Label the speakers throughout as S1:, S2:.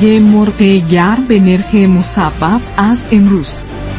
S1: یه مرغ گرم به نرخ مسبب از امروز.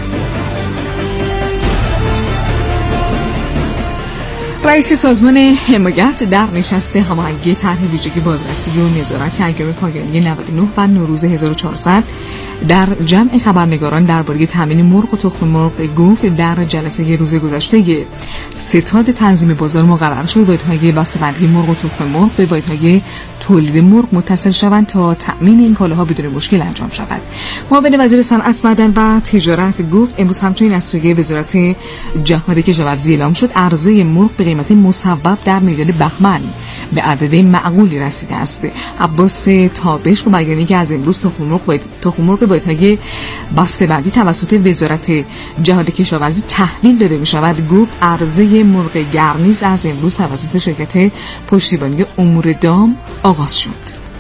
S1: رئیس سازمان حمایت در نشست هماهنگی طرح ویژگی بازرسی و نظارت ایام پایانی 99 و نوروز 1400 در جمع خبرنگاران درباره تامین مرغ و تخم مرغ گفت در جلسه روز گذشته ستاد تنظیم بازار مقرر شد واحدهای بسته‌بندی مرغ و تخم مرغ به واحدهای تولید مرغ متصل شوند تا تامین این کالاها بدون مشکل انجام شود. معاون وزیر صنعت، معدن و تجارت گفت امروز همچنین از سوی وزارت جهاد کشاورزی اعلام شد عرضه مرغ به قیمت مسبب در میدان بهمن به عدد معقولی رسیده است. عباس تابش با بیانیه‌ای که از امروز تخم مرغ واحدهای بسته‌بندی توسط وزارت جهاد کشاورزی تحویل داده می‌شود گفت عرضه مرغ گرم نیز از امروز توسط شرکت پشتیبانی امور دام آغاز شد.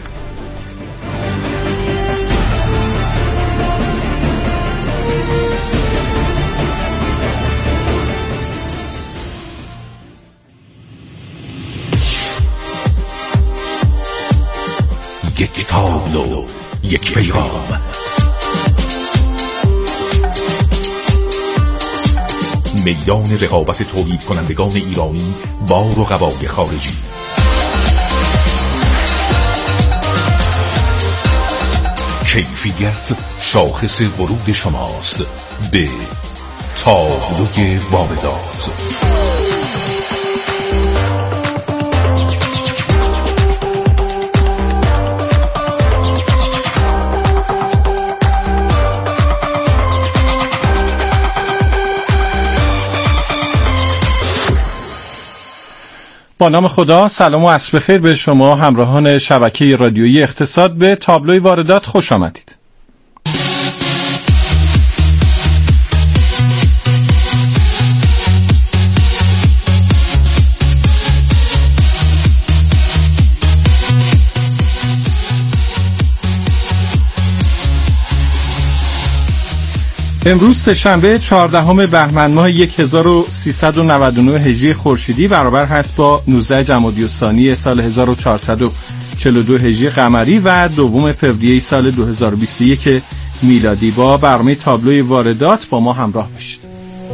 S2: یک تابلو، یک پیغام. میدان رقابت تولید کنندگان ایرانی با رقبای خارجی. کیفیت شاخص ورود شماست به تابلوی واردات.
S3: با نام خدا، سلام و عصر بخیر به شما همراهان شبکه رادیویی اقتصاد. به تابلوی واردات خوش آمدید. امروز سه‌شنبه 14 بهمن ماه 1399 هجری خورشیدی برابر هست با 19 جمادی الثانی سال 1442 هجری قمری و دوم فوریه سال 2021 میلادی. با برنامه تابلوی واردات با ما همراه باشید.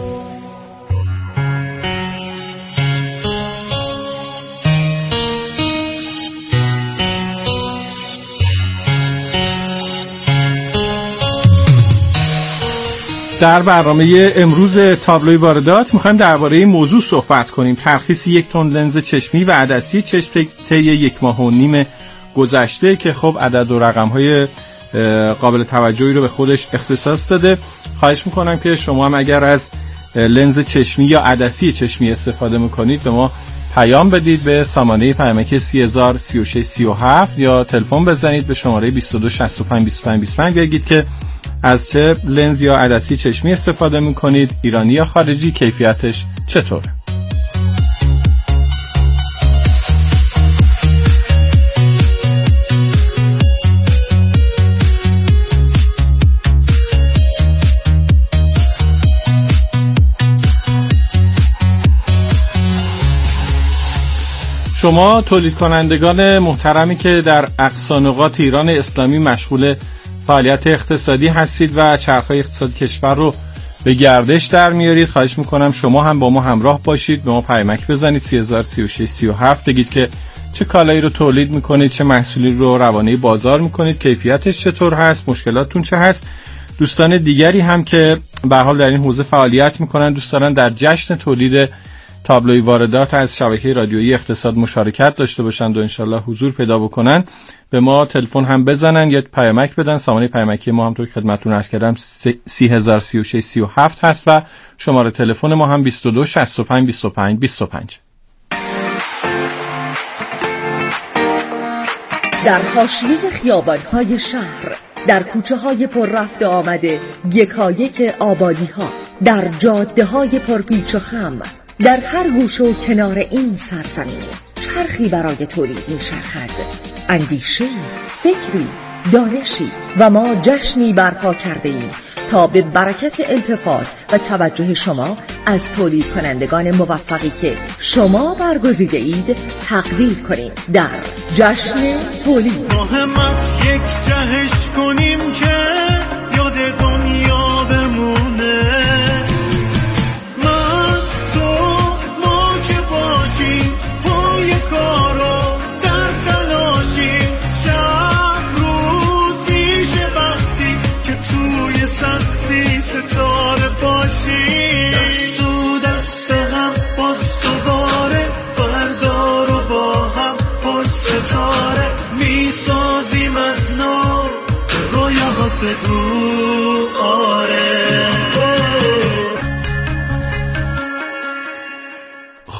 S3: در برنامه امروز تابلوی واردات میخوایم درباره این موضوع صحبت کنیم: ترخیص 1 تن لنز چشمی و عدسی چشم طی 1.5 ماه گذشته که خب عدد و رقم‌های قابل توجهی رو به خودش اختصاص داده. خواهش میکنم که شما هم اگر از لنز چشمی یا عدسی چشمی استفاده میکنید به ما پیام بدید به سامانه پیامکی 303637 یا تلفن بزنید به شماره 22652525 بگید که از چه لنز یا عدسی چشمی استفاده میکنید، ایرانی یا خارجی، کیفیتش چطوره. شما تولید کنندگان محترمی که در اقصا نقاط ایران اسلامی مشغول فعالیت اقتصادی هستید و چرخهای اقتصاد کشور رو به گردش در میارید، خواهش میکنم شما هم با ما همراه باشید. به ما پیامک بزنید 303637 بگید که چه کالایی رو تولید میکنید، چه محصولی رو روانه بازار میکنید، کیفیتش چطور هست، مشکلاتتون چه هست. دوستان دیگری هم که به هر حال در این حوزه فعالیت میکنن دوست دارن در جشن تولید تابلوی واردات از شبکه رادیویی اقتصاد مشارکت داشته باشند و انشالله حضور پیدا بکنن، به ما تلفن هم بزنن یا پیامک بدن. سامانه پیامکی ما همونطور که خدمتتون عرض کردم 303637 هست و شماره تلفن ما هم 22652525.
S4: در حاشیه خیابان‌های شهر، در کوچه‌های پر رفت و آمده یکایک آبادی‌ها، در جاده‌های پرپیچ و خم، در هر گوشه و کنار این سرزمین چرخی برای تولید می‌چرخد. اندیشه، فکری، دانشی و ما جشنی برپا کرده ایم تا به برکت التفات و توجه شما از تولید کنندگان موفقی که شما برگزیده اید تقدیر کنیم در جشن تولید.
S5: مهمت یک جهش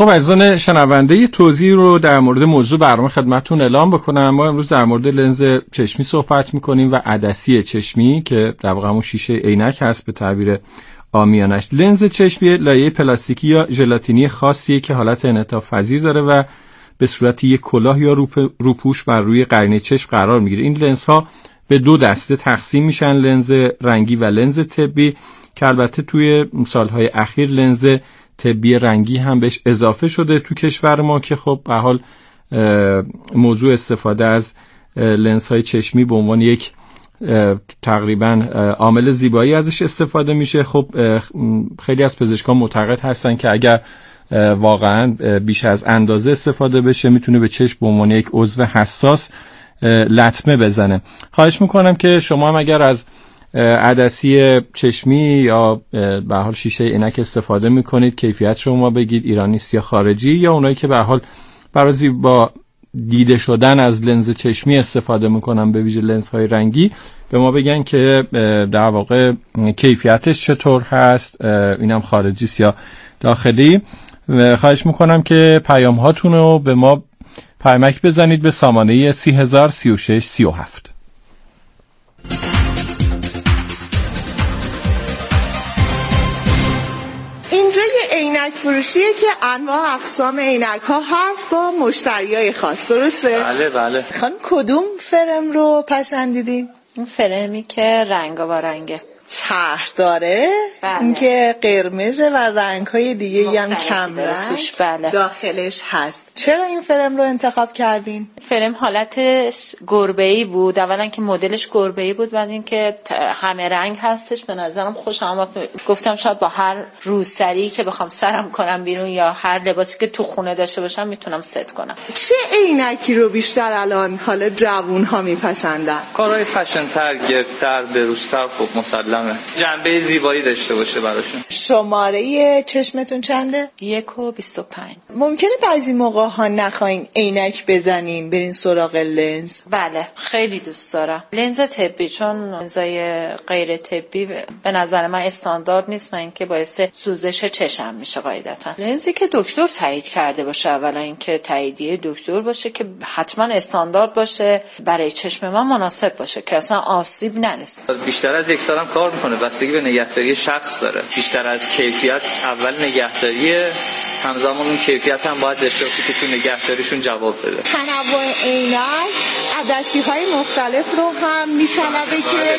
S3: خب عزیزان شنونده یه توضیح رو در مورد موضوع برنامه خدمتتون اعلام بکنم. ما امروز در مورد لنز چشمی صحبت میکنیم و عدسی چشمی که در واقع همون شیشه عینک هست به تعبیر عامیانش. لنز چشمی لایه پلاستیکی یا ژلاتینی خاصیه که حالت انعطاف پذیر داره و به صورت یک کلاه یا روپوش بر روی قرنه چشم قرار میگیره. این لنز ها به دو دسته تقسیم میشن، لنز رنگی و لنز طبی، که البته توی سالهای اخیر لنز طبی رنگی هم بهش اضافه شده تو کشور ما که خب به حال موضوع استفاده از لنزهای چشمی به عنوان یک تقریبا عامل زیبایی ازش استفاده میشه. خب خیلی از پزشکان معتقد هستن که اگر واقعا بیش از اندازه استفاده بشه میتونه به چشم به عنوان یک عضو حساس لطمه بزنه. خواهش میکنم که شما هم اگر از عدسی چشمی یا به حال شیشه عینک استفاده میکنید کیفیت شما بگید ایرانی است یا خارجی، یا اونایی که به حال برای با دیده شدن از لنز چشمی استفاده میکنن به ویژه لنزهای رنگی به ما بگن که در واقع کیفیتش چطور هست، اینم خارجی است یا داخلی. خواهش میکنم که پیام هاتون رو به ما پیامک بزنید به سامانه 303637.
S5: عینک فروشیه که انواع اقسام عینک ها هست با مشتریای خاص، درسته؟
S6: بله.
S5: خانم کدوم فرم رو پسندیدین؟
S7: اون فرمی که رنگارنگه،
S5: طرح داره؟
S7: بله.
S5: این که قرمزه و رنگ های دیگه هم کم رنگ
S7: بله.
S5: داخلش هست. چرا این فرم رو انتخاب کردین؟
S7: فرم حالتش گربه‌ای بود، اولا که مدلش گربه‌ای بود، بعد این که همه رنگ هستش به نظرم خوش آمد. گفتم شاید با هر روسری که بخوام سرم کنم بیرون یا هر لباسی که تو خونه داشته باشم میتونم ست کنم.
S5: چه عینکی رو بیشتر الان حالا جوون ها میپسندن؟
S6: کارهای فشن تر، گردتر، بروزتر، خب مسلمه جنبه زیبایی داشته باشه براشون.
S5: شماره چشمتون چنده؟
S7: 1.25.
S5: ممکنه بعضی موقع ها نخواین عینک بزنین برین سراغ لنز؟
S7: بله خیلی دوست دارم لنز طبی، چون لنزای غیر طبی به نظر من استاندارد نیست و اینکه باعث سوزش چشم میشه. قاعدتا لنزی که دکتر تایید کرده باشه، اولا اینکه تاییدیه دکتر باشه که حتما استاندارد باشه، برای چشم من مناسب باشه که اصلا آسیب نرسه.
S6: بیشتر از یک سالم کار میکنه، بستگی به نگهداری شخص داره. بیشتر از کیفیت اول نگهداریه، همزمان اون کیفیت هم باید داشته باشه که تو نگهداریشون جواب بده.
S5: تنوع عینک عدسی‌های مختلف رو هم می‌طلبه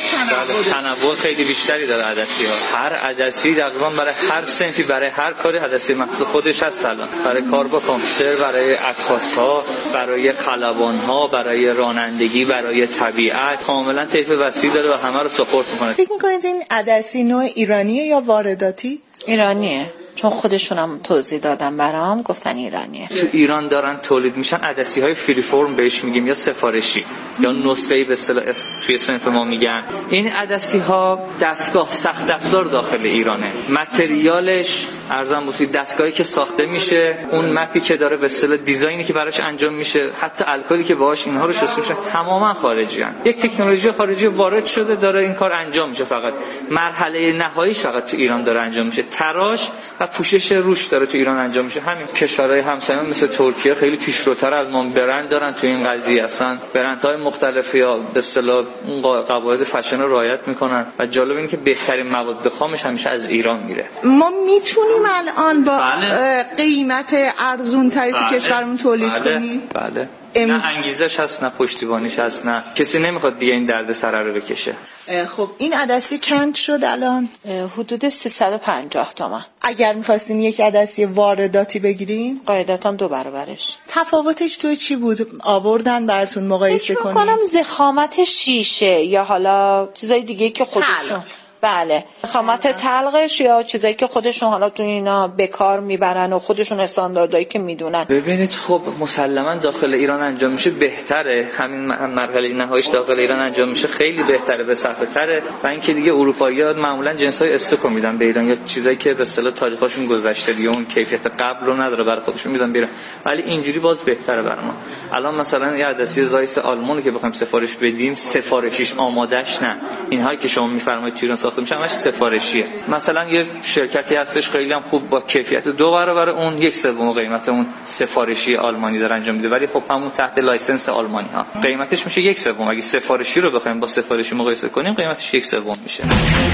S5: که
S6: تنوع خیلی بیشتری داره عدسی‌ها. هر عدسی تقریبا برای هر صنفی، برای هر کاری عدسی مخصوص خودش هست الان. برای کار با کامپیوتر، برای عکاس‌ها، برای خلبان‌ها، برای رانندگی، برای طبیعت، کاملا طیف وسیع داره و همه رو ساپورت می‌کنه.
S5: فکر می‌کنید این عدسی نوع ایرانیه یا وارداتی؟
S7: ایرانیه، چون خودشونم توضیح دادن برام، گفتن ایرانیه.
S6: تو ایران دارن تولید میشن عدسی‌های فری فرم بهش میگیم یا سفارشی یا نسخه‌ای به اصطلاح توی صنف ما میگن. این عدسی‌ها دستگاه سخت افزار داخل ایرانه. متریالش ارزان بود دستگاهی که ساخته میشه، اون مپی که داره به اصطلاح دیزاینی که براش انجام میشه، حتی الکلی که باهاش اینها رو شسته میشه تماما خارجی ان. یک تکنولوژی خارجی وارد شده داره این کار انجام میشه، فقط مرحله نهاییش فقط تو ایران داره انجام میشه. تراش و پوشش روش داره تو ایران انجام میشه. همین کشورهای همسایه‌مون مثل ترکیه خیلی پیشروتر از ما، برند دارن تو این قضیه، اصلا برندهای مختلفی یا به اصطلاح اون قواعد فشن رو رعایت میکنن و جالب اینه که بهترین مواد خامش همیشه از ایران میره.
S5: ما میتونیم الان با قیمت ارزون تری تو کشورمون تولید کنیم؟
S6: بله. نه انگیزش هست، نه پشتیبانیش هست، نه کسی نمیخواد دیگه این درد سر رو بکشه.
S5: خب این عدسی چند شد الان؟
S7: حدود 350 تومان.
S5: اگر میخواستین یک عدسی وارداتی بگیرین؟
S7: قاعدتا 2 برابرش.
S5: تفاوتش توی چی بود؟ آوردن براتون مقایسه کنین؟
S7: فکر می‌کنم ضخامت شیشه یا حالا چیزای دیگه که خودشون بله خامات تلقش یا چیزایی که خودشون حالا تو اینا به کار میبرن و خودشون استانداردایی که میدونن.
S6: ببینید خب مسلما داخل ایران انجام میشه بهتره، همین مرحله نهاییش داخل ایران انجام میشه خیلی بهتره، به صرفه تره. و اینکه دیگه اروپایی‌ها معمولا جنسای استوک میدن به ایران یا چیزایی که به اصطلاح تاریخشون گذشته دیگه اون کیفیت قبل رو نداره برای خودشون میدن بیرون، ولی اینجوری باز بهتره برای ما. الان مثلا یه عدسی زایس آلمانی که بخوایم سفارش بدیم سفارشیش آمادهش نه، اینهایی که شما میفرمایید تو ایران پرداخته میشه همش سفارشیه. مثلا یه شرکتی هستش خیلی هم خوب با کیفیت 2 برابر اون 1/3 قیمت اون سفارشی آلمانی داره انجام میده، ولی خب همون تحت لایسنس آلمانی ها قیمتش میشه 1/3. اگه سفارشی رو بخوایم با سفارشی مقایسه کنیم قیمتش 1/3 میشه.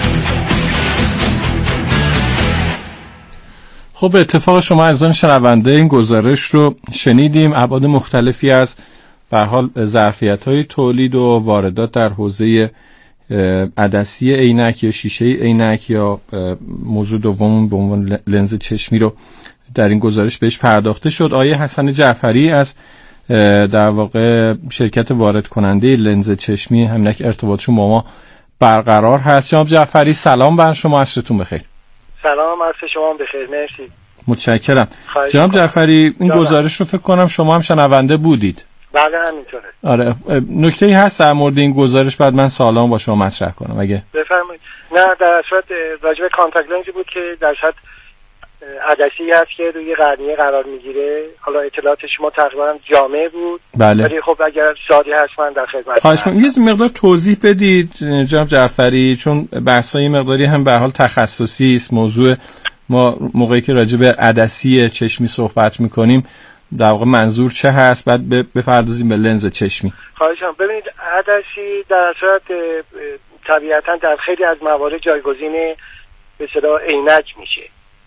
S3: خب اتفاق شما عزیزان شنونده این گزارش رو شنیدیم. ابعاد مختلفی از به حال ظرفیت‌های تولید و واردات در حوزه عدسی عینک یا شیشه عینک یا موضوع دوم به عنوان لنز چشمی رو در این گزارش بهش پرداخته شد. آقای حسن جعفری از در واقع شرکت وارد کننده لنز چشمی همینک ارتباطشون با ما برقرار هست. جناب جعفری سلام بر شما، عصرتون بخیر.
S8: سلام، عصر شما بخیر، مرسی.
S3: متشکرم. جناب جعفری این گزارش رو فکر کنم شما هم شنونده بودید.
S8: بله همینطوره.
S3: آره، نکته‌ای هست در مورد این گزارش بعد من سوالام با شما مطرح کنم اگه
S8: بفرمایید. نه در صورت راجع به کانتاکت لنزی بود که در صورت عدسی هست که روی قرنیه قرار میگیره. حالا اطلاعات شما تقریبا جامع بود.
S3: بله.
S8: ولی خب اگر سوالی هست من در خدمت.
S3: خواهش می‌کنم یه مقدار توضیح بدید جناب جعفری، چون بحث‌های مقداری هم به حال تخصصی است. موضوع ما موقعی که راجع به عدسی چشمی صحبت می‌کنیم در واقع منظور چه هست، بعد بپردازیم به لنز چشمی.
S8: خواهشم. ببینید عدسی در صورت طبیعتاً در خیلی از موارد جایگزین به اصطلاح عینک میشه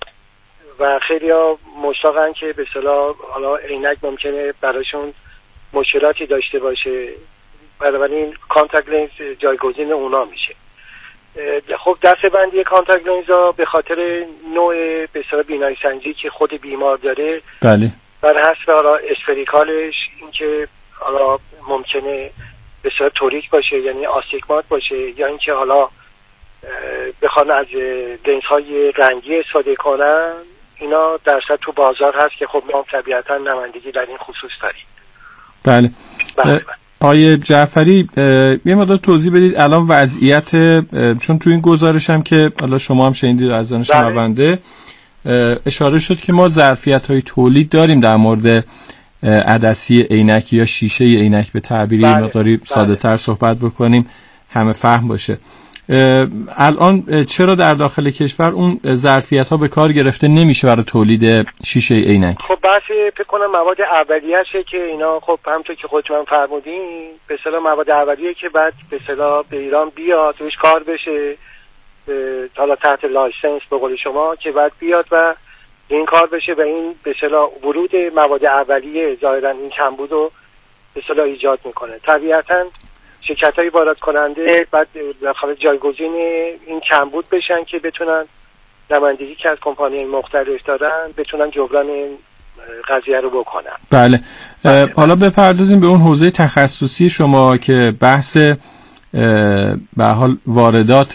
S8: و خیلی‌ها مشتاقن که به اصطلاح حالا عینک ممکنه براشون مشکلاتی داشته باشه، بنابراین کانتاکت لنز جایگزین اونا میشه. خب دسته‌بندی کانتاکت لنزها به خاطر نوع به اصطلاح بینایی سنجی که خود بیمار داره،
S3: بله،
S8: بر حسب حالا اسفریکالش، اینکه حالا ممکنه به صورت توریک باشه یعنی آستیگمات باشه، یا اینکه حالا بخوان از لنزهای رنگی استفاده کنن، اینا در صورت تو بازار هست که خب ما طبیعتا نمایندگی در این خصوص داریم.
S3: بله. آقای جعفری یه مقدار توضیح بدید الان وضعیت، چون تو این گزارش هم که حالا شما هم شنیدید از شنونده اشاره شد که ما ظرفیت‌های تولید داریم در مورد عدسی عینک یا شیشه عینک به تعبیری مقداری ساده‌تر صحبت بکنیم همه فهم باشه. الان چرا در داخل کشور اون ظرفیت‌ها به کار گرفته نمیشه برای تولید شیشه عینک؟
S8: خب بحث فکر کنم مواد اولیه‌شه که اینا خب همونطور که خودتون فرمودین به اصطلاح مواد اولیه که بعد به اصطلاح به ایران بیاد روش کار بشه، حالا تحت لایسنس به قول شما که بعد بیاد و این کار بشه و این به اصطلاح ورود مواد اولیه ظاهرا این کمبود رو به اصطلاح ایجاد میکنه. طبیعتاً شرکت‌های وارد کننده بعد داخل جایگزین این کمبود بشن که بتونن نمایندگی که از کمپانی‌های مختلف دارن بتونن جبران این قضیه رو بکنن.
S3: بله. حالا بپردازیم به اون حوزه تخصصی شما که بحث به حال واردات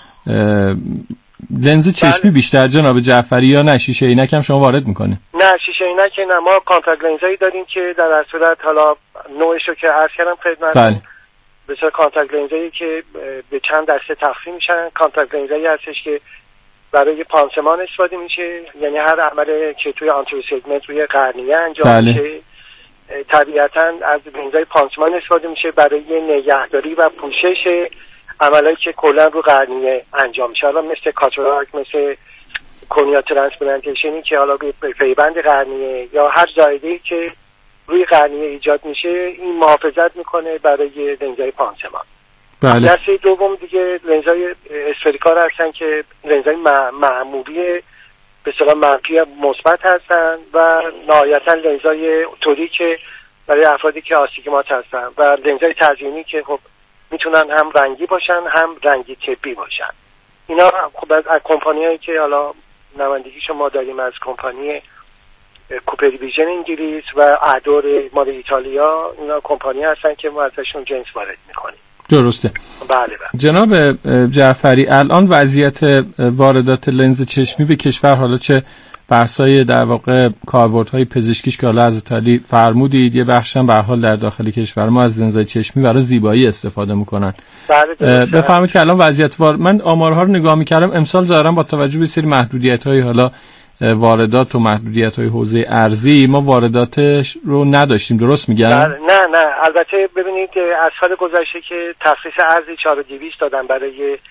S3: لنز چشمی بیشتر جناب جعفری یا نه شیشه عینک هم شما وارد میکنه؟
S8: نه شیشه عینک نه، ما کانتاکت لنزایی داریم که در صورت حالا نوعش رو که عرض کردم خدمتتون. بسیار کانتاکت لنزایی که به چند دسته تقسیم میشن. کانتاکت لنزایی هستش که برای پانسمان استفاده میشه، یعنی هر عمل که توی آنتیور سگمنت روی قرنیه انجام میشه طبیعتاً از لنزای پانسمان استفاده میشه برای نگهداری و پوشش عملایی که کلا رو قرنیه انجام میشه، حالا مثل کاتاراکت، مثل کورنیا ترانسپلانتیشنی که حالا به پیوند قرنیه یا هر زایده‌ای که روی قرنیه ایجاد میشه این محافظت میکنه برای لنزای پانسمان.
S3: بله.
S8: دسته دوم دیگه لنزای اسفریکال هستن که لنزای معمولی به اصطلاح منفی مثبت هستن و نهایتا لنزای توریک برای افرادی که آستیگمات هستن و لنزای تزیینی که خب میتونن هم رنگی باشن هم رنگی طبی باشن. اینا خب از کمپانیایی که حالا نمایندگیشو ما داریم از کمپانی کوپری ویژن انگلیس و ادور مال ایتالیا، اینا کمپانی هستن که ما ازشون جنس وارد میکنیم.
S3: درسته.
S8: بله.
S3: جناب جعفری الان وضعیت واردات لنز چشمی به کشور، حالا چه بحثای در واقع کاربردهای پزشکیش که حالا از ایتالی فرمودید، یه بخش هم به هر حال در داخل کشور ما از لنزای چشمی برای زیبایی استفاده میکنن.
S8: بله.
S3: بفرمایید که الان وضعیت من آمارها رو نگاه میکردم امسال ظاهرا با توجه به سری محدودیت‌های حالا واردات و محدودیت‌های حوزه ارزی ما وارداتش رو نداشتیم، درست میگم؟
S8: نه البته ببینید از سال گذشته که تخصیص ارزی 4200 دادن برای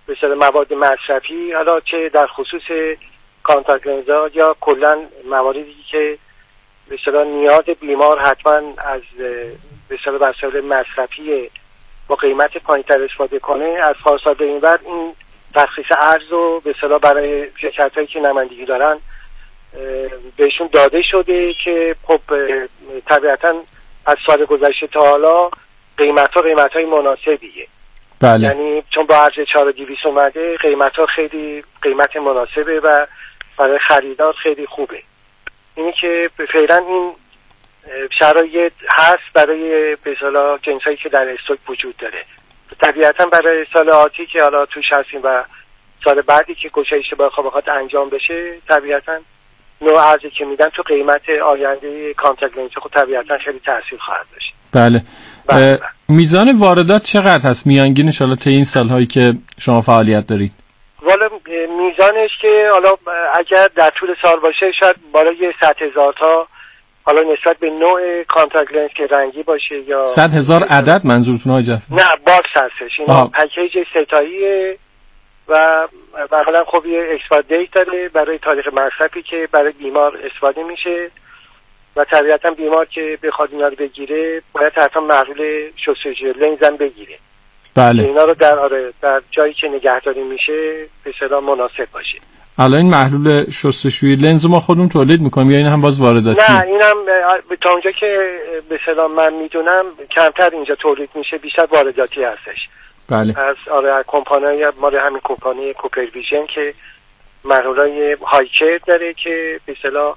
S8: به اصطلاح مواد مصرفی، حالا چه در خصوص کانتاکت لنزها یا کلا مواردی که به اصطلاح نیاز بیمار حتما از به اصطلاح وسایل مصرفی با قیمت پایین‌تر استفاده کنه، از پارسال به این بعد این تخصیص ارز رو به اصطلاح برای شرکت‌هایی که نمایندگی دارن بهشون داده شده که خب طبیعتاً از سال گذشته تا حالا قیمت‌های مناسبیه.
S3: بله.
S8: یعنی چون با ارز 4200 اومده قیمت‌ها خیلی قیمت مناسبه و برای خریدار خیلی خوبه. اینی که فعلا این شرایط هست برای به اصطلاح جنسایی که در استوک وجود داره. طبیعتاً برای سال آتی که حالا توش هستیم و سال بعدی که گشایش بخواد انجام بشه، طبیعتاً نوع ارزی که میدن تو قیمت آینده کانتاکت لنز خود طبیعتاً خیلی تاثیر خواهد داشت.
S3: بله. میزان واردات چقدر هست میانگینش حالا طی این سالهایی که شما فعالیت دارید؟
S8: والا میزانش که حالا اگر در طول سال باشه شاید بالای 100,000 تا، حالا نسبت به نوع کانتاکت لنز که رنگی باشه یا
S3: 100,000 عدد منظورتون آقای جعفری؟
S8: نه باکس هستش، این پکیج ستاییه و مثلا خب یه اکسپایر دیت داره برای تاریخ مصرفی که برای بیمار استفاده میشه و طبیعتا بیمار که بخواد اینا رو بگیره باید حتما محلول شستشوی لنز هم بگیره.
S3: بله.
S8: اینا رو در جایی که نگهداری میشه به اصطلاح مناسب باشه.
S3: الان این محلول شستشوی لنز ما خودمون تولید میکنیم یا این هم باز وارداتی؟
S8: نه اینم تا اونجا که به اصطلاح من میدونم کمتر اینجا تولید میشه، بیشتر وارداتی هستش.
S3: بله.
S8: از کمپانی مال همین کمپانی کوپرویژن که محلولای هایکر داره که به اصطلاح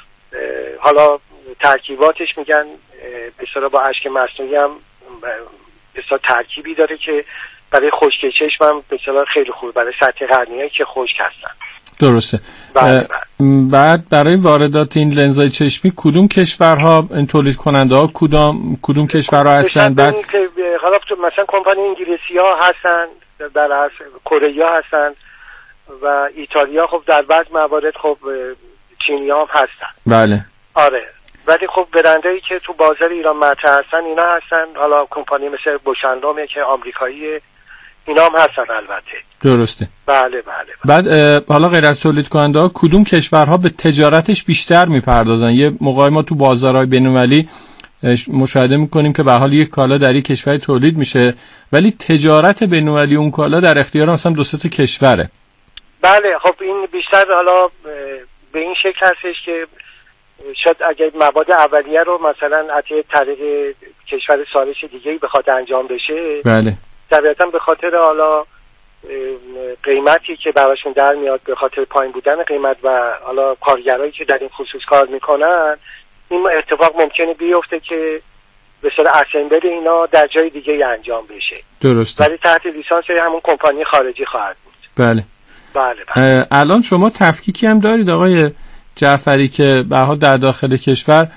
S8: حالا ترکیباتش میگن به اصطلاح با اشک مصنوعی هم به اصطلاح ترکیبی داره که برای خشکی چشم هم به اصطلاح خیلی خوبه، برای سطح قرنیایی که خشک هستن.
S3: درسته.
S8: بله.
S3: بعد برای واردات این لنزهای چشمی کدوم کشورها این تولید کننده ها کدوم کشورها هستن؟ بعد
S8: حالا مثلا کمپانی انگلیسی ها هستن، در کره ها هستن و ایتالیا، خب در بعض موارد خب چینی ها هم هستن.
S3: بله.
S8: آره. ولی خب برندایی که تو بازار ایران مطرح هستن اینا هستن، حالا کمپانی مثل بوشندومه که آمریکاییه، اینا هم هستن البته.
S3: درسته.
S8: بله.
S3: بعد حالا غیر از تولید کننده ها کدوم کشورها به تجارتش بیشتر میپردازن؟ یه موقعی ما تو بازارهای بین‌المللی مشاهده میکنیم که به حال یک کالا در یک کشور تولید میشه ولی تجارت بین‌المللی اون کالا در اختیار مثلا 2-3 کشوره.
S8: بله خب این بیشتر حالا به این شکل هستش که شاید اگر مواد اولیه رو مثلا از طریق کشور ثالث دیگه‌ای بخواد انجام بشه،
S3: بله،
S8: طبیعتاً به خاطر حالا قیمتی که براشون در میاد، به خاطر پایین بودن قیمت و حالا کارگرایی که در این خصوص کار میکنن، این اتفاق ممکنه بیفته که به صورت اسمبل اینا در جای دیگه انجام بشه.
S3: درسته.
S8: ولی تحت لیسانس همون کمپانی خارجی خواهد بود.
S3: بله.
S8: بله.
S3: الان شما تفکیکی هم دارید آقای جعفری که به حال در داخل کشور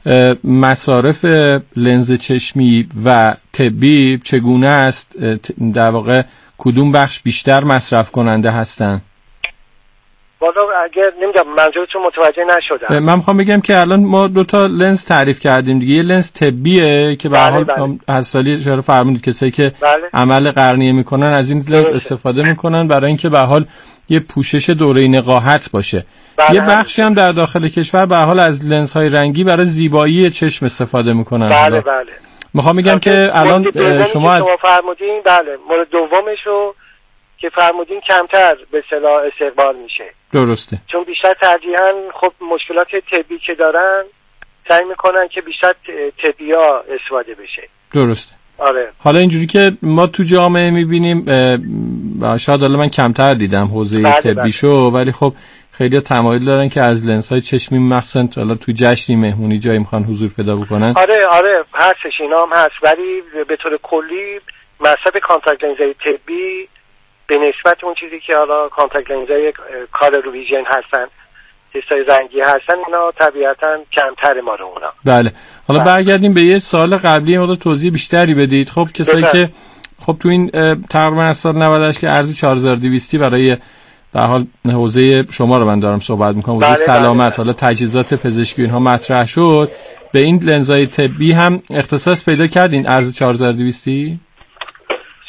S3: مصارف لنز چشمی و طبی چگونه است؟ در واقع کدوم بخش بیشتر مصرف کننده هستن؟
S8: والا اگر نمیدونم منظورتون متوجه نشدم.
S3: من میخوام بگم که الان ما 2 لنز تعریف کردیم دیگه. یه لنز طبیه که به حال از سالی اشاره فرمودید کسایی که عمل قرنیه میکنن از این لنز استفاده میکنن برای اینکه به حال یه پوشش دوره نقاهت باشه. یه بخشی هم در داخل کشور به حال از لنزهای رنگی برای زیبایی چشم استفاده میکنن.
S8: بله.
S3: میخوام بگم که الان شما از
S8: فرمودین مورد دومشو که فرمودین کمتر به اصطلاح استقبال میشه.
S3: درسته.
S8: چون بیشتر ترجیحاً خب مشکلات طبی که دارن سعی میکنن که بیشتر طبی‌ها استفاده بشه.
S3: درسته.
S8: آره.
S3: حالا اینجوری که ما تو جامعه میبینیم شاید حالا من کمتر دیدم حوزه طبیشو، ولی خب خیلی تمایل دارن که از لنزهای چشمی مخصوصا حالا تو جشنی مهمونی جایی میخوان حضور پیدا بکنن.
S8: آره هستش، اینا هم هست، ولی به طور کلی مصرف کانتاکت لنزهای طبی به نسبت اون چیزی که حالا کانتاکت لنزهای کالروویژن هستن، تستای رنگی هستن، اینا طبیعتاً کمتر ما رو اونا.
S3: بله. حالا برگردیم به یه سال قبلی مورد توضیح بیشتری بدید. خب کسایی که خب تو این تقریبا از سال 98 که ارز 4200 برای به حال حوزه شما رو من دارم صحبت میکنم، حوزه سلامت، حالا تجهیزات پزشکی اینها مطرح شد، به این لنزهای طبی هم اختصاص پیدا کردین ارز 4200؟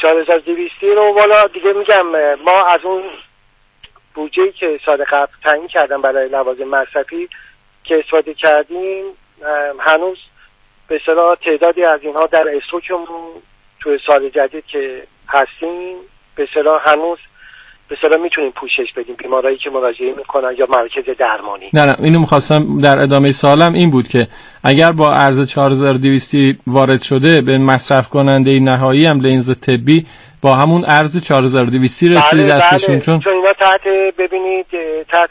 S8: 4200 رو والا دیگه میگم ما از اون بودجه‌ای که سال قبل تعیین کردن برای لوازم مصرفی که استفاده کردیم، هنوز به اصطلاح تعدادی از اینها در استوکمون توی سال جدید که هستیم به اصطلاح هنوز به اصطلاح میتونیم پوشش بدیم بیمارایی که مراجعه میکنن یا مرکز درمانی.
S3: نه اینو میخواستم در ادامه سوالم این بود که اگر با ارز 4200 وارد شده به مصرف کننده نهایی هم لنز طبی با همون ارز 4200 رسیده دستشون. چون
S8: اینا ببینید تحت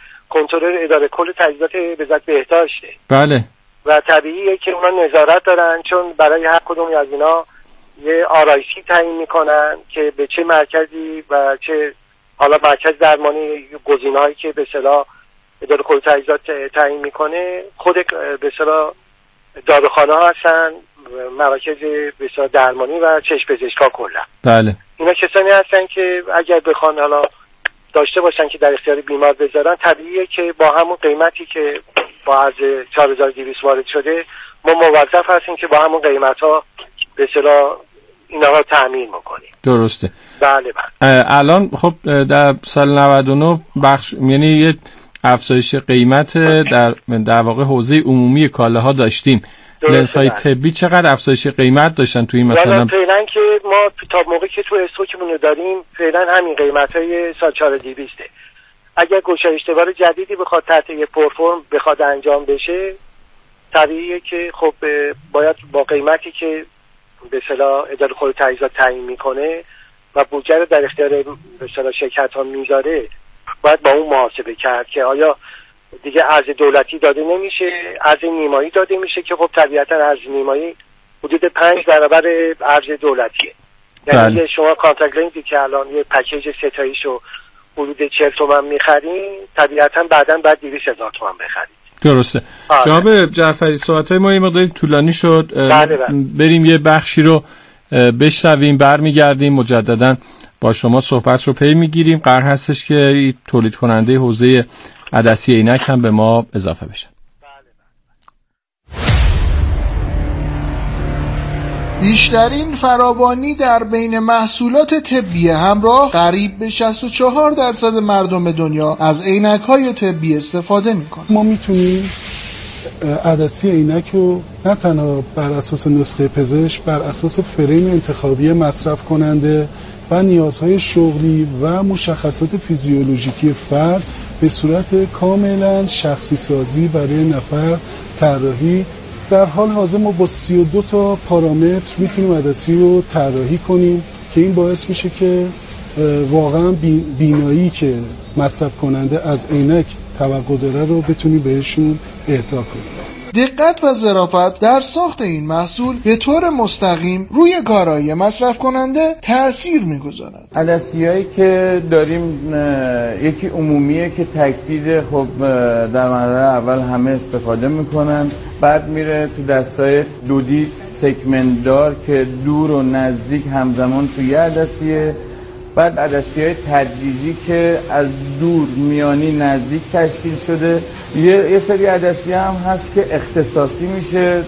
S8: کنترل اداره کل تجهیزات وزارت بهداشته.
S3: بله.
S8: و طبیعیه که اونا نظارت دارن، چون برای هر کدومی از اینا یه آرایشی تعیین میکنن که به چه مرکزی و چه حالا مرکز درمانی گزینه‌هایی که به اصطلاح اداره کل تجهیزات تعیین میکنه خود به اصطلاح داروخانه ها هستن، مراکز به اصطلاح درمانی و چشم پزشکا کلا.
S3: بله.
S8: اینا کسانی هستن که اگر بخوان حالا داشته باشن که در اختیار بیمار بذارن، طبیعیه که با همون قیمتی که با ارز 4200 وارد شده ما موظف هستیم که با همون قیمت‌ها به اصطلاح اینا رو تامین می‌کنیم.
S3: درسته.
S8: بله.
S3: الان خب در سال 99 بخش یعنی یه افزایش قیمت در واقع حوزه عمومی کالاها داشتیم. لنزهای طبی چقدر افزایش قیمت داشتن توی مثلا؟
S8: فعلا که ما تا موقعی که تو استوکمون رو داریم فعلا همین قیمت‌های سال 4200. اگر گشایش دوباره جدیدی بخواد تحت یه پرفورم بخواد انجام بشه، طبیعیه که خب باید با قیمتی که به اصطلاح اداره کل تجهیزات تعیین میکنه و بودجه رو در اختیار به اصطلاح شرکت‌ها میذاره باید با اون محاسبه کرد که آیا دیگه ارز دولتی داده نمیشه، ارز نیمایی داده میشه که خب طبیعتا ارز نیمایی حدود 5 برابر ارز دولتیه. یعنی شما کانترکت لنزی که الان یه پکیج ستاییشو حدود 40 تومن میخرین، طبیعتا بعداً بعد 200,000 تومن بخرید.
S3: درسته. جناب جعفری صحبت‌های ما یه مقداری طولانی شد.
S8: بله.
S3: بریم یه بخشی رو بشنویم، برمیگردیم مجدداً با شما صحبت رو پی میگیریم. قرار هستش که تولید کننده حوزه عدسی عینک هم به ما اضافه بشه.
S9: بیشترین فراوانی در بین محصولات طبی همراه قریب به 64% مردم دنیا از عینک‌های طبی استفاده می‌کنند.
S10: ما میتونیم عدسی عینک رو نه تنها بر اساس نسخه پزشک، بر اساس فریم انتخابی مصرف کننده و نیازهای شغلی و مشخصات فیزیولوژیکی فرد به صورت کاملا شخصی سازی برای نفر طراحی. در حال حاضر ما با 32 تا پارامتر میتونیم عدسی رو طراحی کنیم که این باعث میشه که واقعا بینایی که مصرف کننده از عینک توقع داره رو بتونیم بهشون اهدا کنیم.
S9: دقت و ظرافت در ساخت این محصول به طور مستقیم روی کارایی مصرف کننده تأثیر میگذارد.
S11: عدسی‌هایی که داریم یکی عمومیه که تجدید خب در مرحله اول همه استفاده میکنن، بعد میره تو دستای دودی سگمنت دار که دور و نزدیک همزمان تو یه عدسیه، بعد عدسی‌های تدریجی که از دور میانی نزدیک تشکیل شده، یه سری عدسی هم هست که اختصاصی میشه.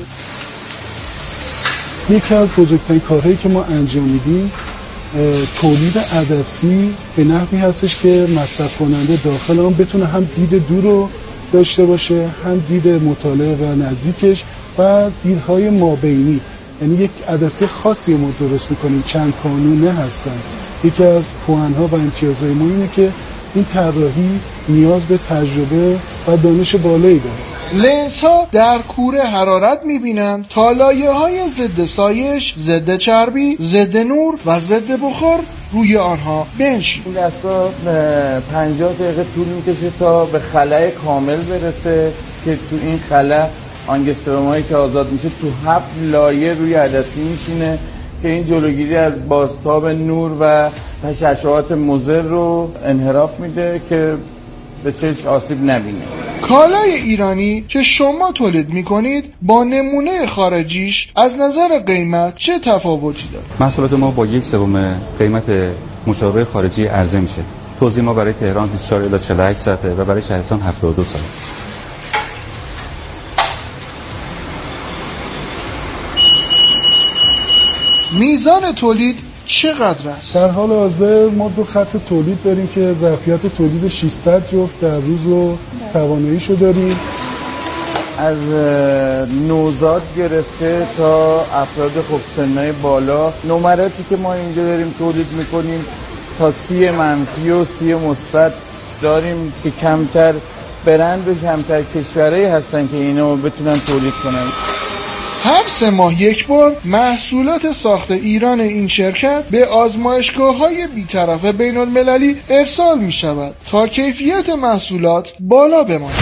S10: یکی از بزرگترین کارهایی که ما انجام میدیم تولید عدسی به نحوی هستش که مصرف کننده داخل آن بتونه هم دید دور رو داشته باشه، هم دید مطالعه و نزدیکش و دیدهای مابینی. یعنی یک عدسه خاصی ما درست میکنیم، چند کانونه هستن. یکی از پوانها و امتیازهای ما اینه که این طراحی نیاز به تجربه و دانش بالایی داره.
S9: لنزها در کوره حرارت میبینند تا لایه‌های ضد سایش، ضد چربی، ضد نور و ضد بخار روی آنها بنشینند.
S11: این دستگاه 50 دقیقه طول میکشه تا به خلأ کامل برسه که تو این خلأ آنگسترومایی که آزاد میشه تو 7 لایه روی عدسی میشینه که این جلوگیری از بازتاب نور و تشعشعات مضر رو انحراف میده که به چشم آسیب نبینه.
S9: کالای ایرانی که شما تولید میکنید با نمونه خارجیش از نظر قیمت چه تفاوتی داره؟
S12: محصولات ما با 1/3 قیمت مشابه خارجی عرضه میشه. توزیع ما برای تهران 24 الی 48 ساعته و برای شهرستان 72 ساعت.
S9: میزان تولید چقدر است؟
S10: در حال حاضر ما 2 خط تولید داریم که ظرفیت تولید 600 جفت در روز و تواناییشو داریم.
S11: از نوزاد گرفته تا افراد خب سنای بالا، نمراتی که ما اینجا داریم تولید میکنیم تا 30 منفی و 30 مثبت داریم که کمتر برند و کمتر کشورهایی هستن که اینو بتونن تولید کنن.
S9: هر 3 ماه یک بار محصولات ساخت ایران این شرکت به آزمایشگاه‌های بی‌طرف بین‌المللی ارسال می‌شود تا کیفیت محصولات بالا بماند.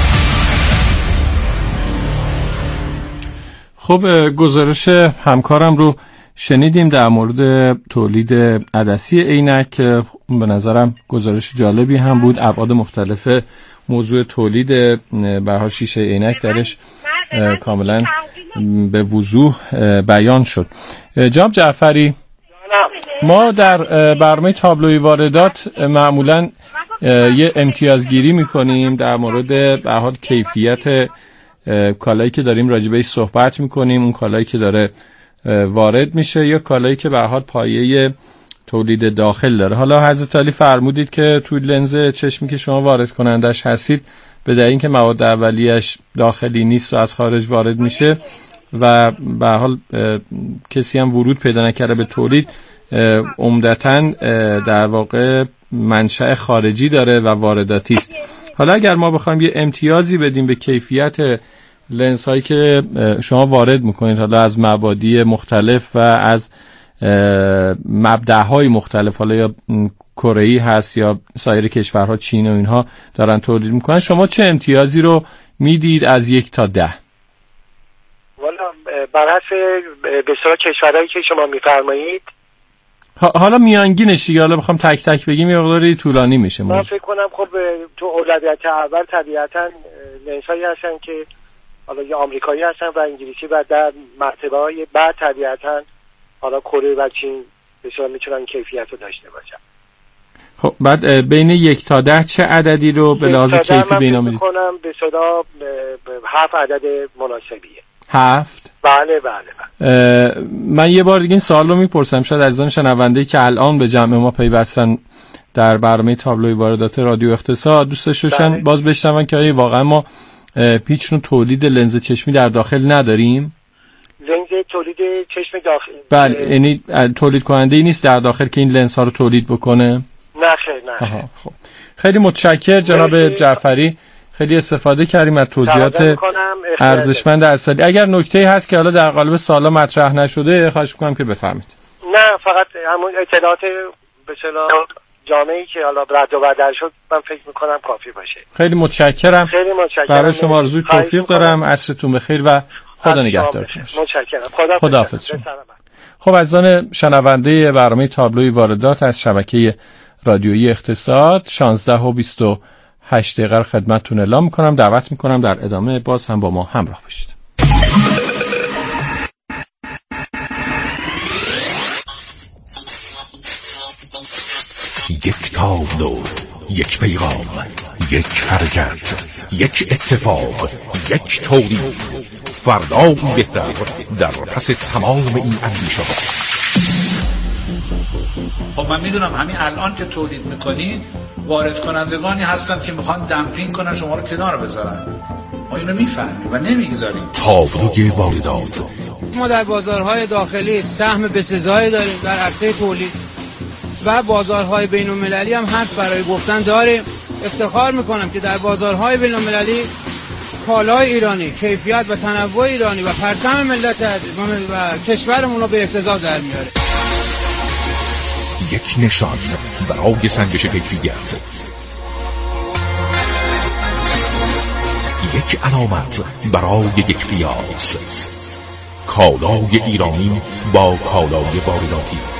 S3: خب گزارش همکارم رو شنیدیم در مورد تولید عدسی عینک که به نظرم گزارش جالبی هم بود. ابعاد مختلف موضوع تولید به حال شیشه عینک درش کاملا به وضوح بیان شد. جناب جعفری، ما در برنامه تابلوی واردات معمولا یه امتیازگیری میکنیم در مورد به حال کیفیت کالایی که داریم راجع بهش صحبت میکنیم، اون کالایی که داره وارد میشه یا کالایی که به حال پایه تولید داخل داره. حالا حضرت علی فرمودید که توی لنز چشمی که شما وارد کنندش هستید به دلیل اینکه مواد اولیه‌اش داخلی نیست و از خارج وارد میشه و به حال کسی هم ورود پیدا نکرده به تولید، عمدتاً در واقع منشأ خارجی داره و وارداتی است. حالا اگر ما بخوایم یه امتیازی بدیم به کیفیت لنز هایی که شما وارد میکنید، حالا از مبادی مختلف و از مبدأهای مختلف، حالا یا کره‌ای هست یا سایر کشورها چین و اینها دارن تولید میکنن، شما چه امتیازی رو میدید از 1 تا 10؟
S8: والا بر حسب بسیار کشورهایی که شما میفرمایید،
S3: حالا میانگینش دیگه، حالا بخوام تک تک بگیم یه مقداری طولانی میشه.
S8: من فکر کنم خب تو اولویت اول طبیعتاً لنزهایی هستن که حالا یا آمریکایی هستن و انگلیسی و در مرتبه‌های بعد طبیعتاً حالا کره و چین بسیار میتونن کیفیت رو داشته باشن.
S3: خب بعد بین 1 تا 10 چه عددی رو به لحاظ کیفی به اینا میدید؟
S8: من فکر کنم به صدا 7 عدد مناسبیه.
S3: 7؟
S8: بله.
S3: من یه بار دیگه این سوال رو میپرسم، شاید عزیزان شنونده‌ای که الان به جمع ما پیوستن در برنامه تابلوی واردات رادیو اقتصاد دوست داشتن باز بشنون که واقعا ما هیچ نوع تولید لنز چشمی در داخل نداریم.
S8: لنز تولید چشم داخل؟
S3: بله، یعنی تولید کننده‌ای نیست در داخل که این لنز ها رو تولید بکنه؟
S8: نه خیر.
S3: خب خیلی متشکرم جناب جعفری، خیلی استفاده کردیم از توضیحات ارزشمند ارسالی. اگر نکته‌ای هست که حالا در قالب سوالا مطرح نشده خواهش می‌کنم که بفرمایید.
S8: نه، فقط همون اطلاعات به اصطلاح جامعه‌ای که حالا رد و بدل شد من فکر می‌کنم کافی باشه.
S3: خیلی متشکرم. برای شما آرزوی توفیق دارم. عصرتون بخیر و خدا نگهدارتون.
S8: متشکرم.
S3: خداحافظ. خب عزیزان شنونده برنامه تابلوی واردات از شبکه رادیویی اقتصاد 16:28 رو خدمتتون اعلام می‌کنم. دعوت می‌کنم در ادامه باز هم با ما همراه باشید.
S2: یک تابلو، یک پیغام، یک حرکت، یک اتفاق، یک تولید، فردا بهتر در پس تمام این اندیشه ها.
S13: خب من میدونم همین الان که تولید میکنین وارد کنندگانی هستن که میخوان دمپینگ کنن شما رو کنار بذارن. ما اینو میفهمیم و نمیگذاریم.
S2: تابلوی واردات.
S14: ما در بازارهای داخلی سهم بسزایی داریم در عرصه تولید و بازارهای بین‌المللی هم حرف برای گفتن داریم. افتخار میکنم که در بازارهای بین‌المللی کالای ایرانی، کیفیت و تنوع ایرانی و پرچم ملت عزیز و کشورمون رو به اهتزاز در میاره.
S2: یک نشان برای سنجش کیفیت، یک علامت برای یک قیاس. کالای ایرانی با کالای وارداتی.